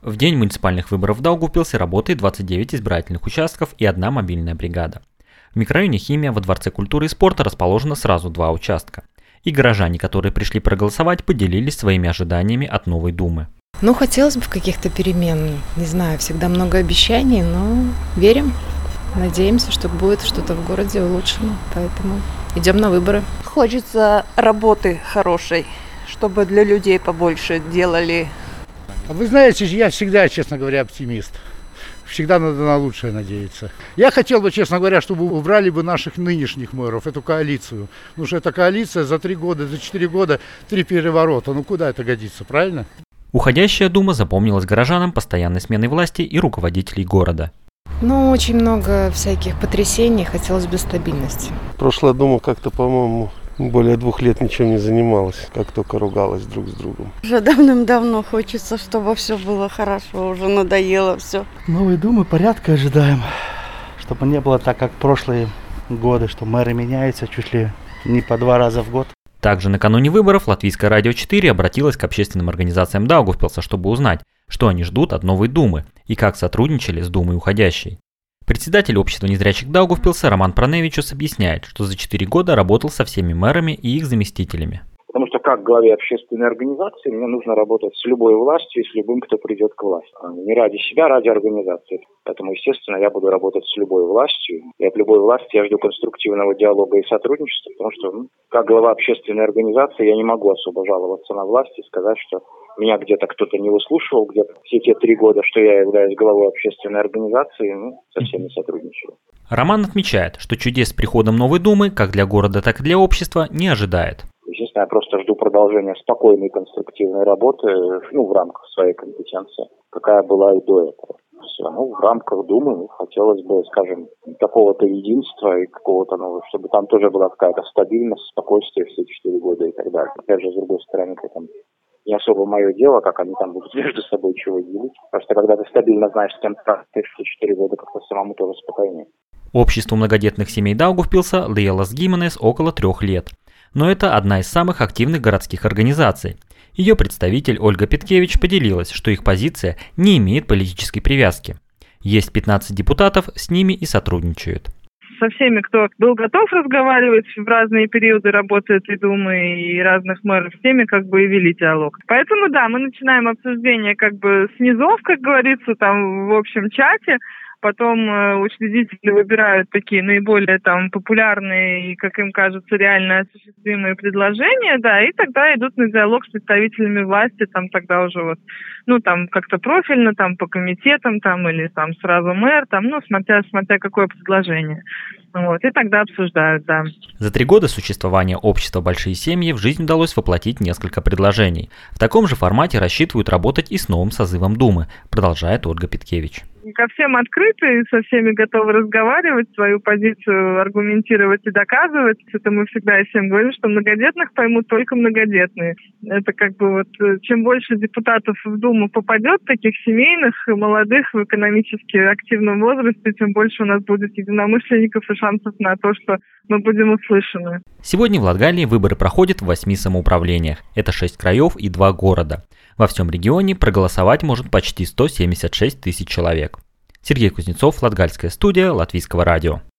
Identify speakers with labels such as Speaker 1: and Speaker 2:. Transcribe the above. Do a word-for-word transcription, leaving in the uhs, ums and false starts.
Speaker 1: В день муниципальных выборов в Даугавпилсе работает двадцать девять избирательных участков и одна мобильная бригада. В микрорайоне Химия во Дворце культуры и спорта расположено сразу два участка. И горожане, которые пришли проголосовать, поделились своими ожиданиями от новой думы.
Speaker 2: Ну, хотелось бы каких-то перемен. Не знаю, всегда много обещаний, но верим. Надеемся, что будет что-то в городе улучшено. Поэтому идем на выборы.
Speaker 3: Хочется работы хорошей, чтобы для людей побольше делали.
Speaker 4: Вы знаете, я всегда, честно говоря, оптимист. Всегда надо на лучшее надеяться. Я хотел бы, честно говоря, чтобы убрали бы наших нынешних мэров, эту коалицию. Потому что эта коалиция за три года, за четыре года, три переворота. Ну куда это годится, правильно?
Speaker 1: Уходящая дума запомнилась горожанам постоянной сменой власти и руководителей города.
Speaker 2: Ну, очень много всяких потрясений, хотелось бы стабильности.
Speaker 5: Прошлая дума как-то, по-моему, более двух лет ничем не занималась, как только ругалась друг с другом.
Speaker 3: Уже давным-давно хочется, чтобы все было хорошо, уже надоело все.
Speaker 6: Новой думы порядка ожидаем, чтобы не было так, как в прошлые годы, что мэры меняются чуть ли не по два раза в год.
Speaker 1: Также накануне выборов Латвийское радио четыре обратилось к общественным организациям Даугавпилса, чтобы узнать, что они ждут от новой думы и как сотрудничали с думой уходящей. Председатель общества незрячих Даугавпилса Роман Праневичус объясняет, что за четыре года работал со всеми мэрами и их заместителями.
Speaker 7: Потому что как главе общественной организации мне нужно работать с любой властью и с любым, кто придет к власти. Не ради себя, а ради организации. Поэтому, естественно, я буду работать с любой властью. И от любой власти я жду конструктивного диалога и сотрудничества, потому что, ну, как глава общественной организации, я не могу особо жаловаться на власть и сказать, что меня где-то кто-то не выслушивал, где-то все те три года, что я являюсь главой общественной организации, ну, со всеми сотрудничаю.
Speaker 1: Роман отмечает, что чудес с приходом новой думы, как для города, так и для общества, не ожидает.
Speaker 7: Естественно, я просто жду продолжения спокойной и конструктивной работы, ну, в рамках своей компетенции, какая была и до этого. Все, ну, в рамках Думы, ну, хотелось бы, скажем, какого-то единства и какого-то, ну, чтобы там тоже была какая-то стабильность, спокойствие все четыре года и так далее. Опять же, с другой стороны, это не особо мое дело, как они там будут между собой чего делить. Просто когда ты стабильно знаешь, с кем ты все четыре года, как-то самому тоже спокойнее.
Speaker 1: Обществу многодетных семей Даугавпилса Лиелас Гименес около трех лет. Но это одна из самых активных городских организаций. Ее представитель Ольга Петкевич поделилась, что их позиция не имеет политической привязки. Есть пятнадцать депутатов, с ними и сотрудничают.
Speaker 8: Со всеми, кто был готов разговаривать в разные периоды работы этой думы и разных мэров, с теми как бы и вели диалог. Поэтому да, мы начинаем обсуждение как бы с низов, как говорится, там в общем чате. Потом э, учредители выбирают такие наиболее там популярные и, как им кажется, реально осуществимые предложения, да, и тогда идут на диалог с представителями власти, там тогда уже вот, ну, там как-то профильно, там по комитетам, там или там сразу мэр, там, ну, смотря, смотря какое предложение. Вот, и тогда обсуждают, да.
Speaker 1: За три года существования общества «Большие семьи» в жизнь удалось воплотить несколько предложений. В таком же формате рассчитывают работать и с новым созывом Думы, продолжает Ольга Петкевич.
Speaker 8: Ко всем открыты, со всеми готовы разговаривать, свою позицию аргументировать и доказывать. Это мы всегда и всем говорим, что многодетных поймут только многодетные. Это как бы вот, чем больше депутатов в Думу попадет, таких семейных, молодых, в экономически активном возрасте, тем больше у нас будет единомышленников и шансов на то, что мы будем услышаны.
Speaker 1: Сегодня в Латгалии выборы проходят в восьми самоуправлениях. Это шесть краев и два города. Во всем регионе проголосовать может почти сто семьдесят шесть тысяч человек. Сергей Кузнецов, Латгальская студия Латвийского радио.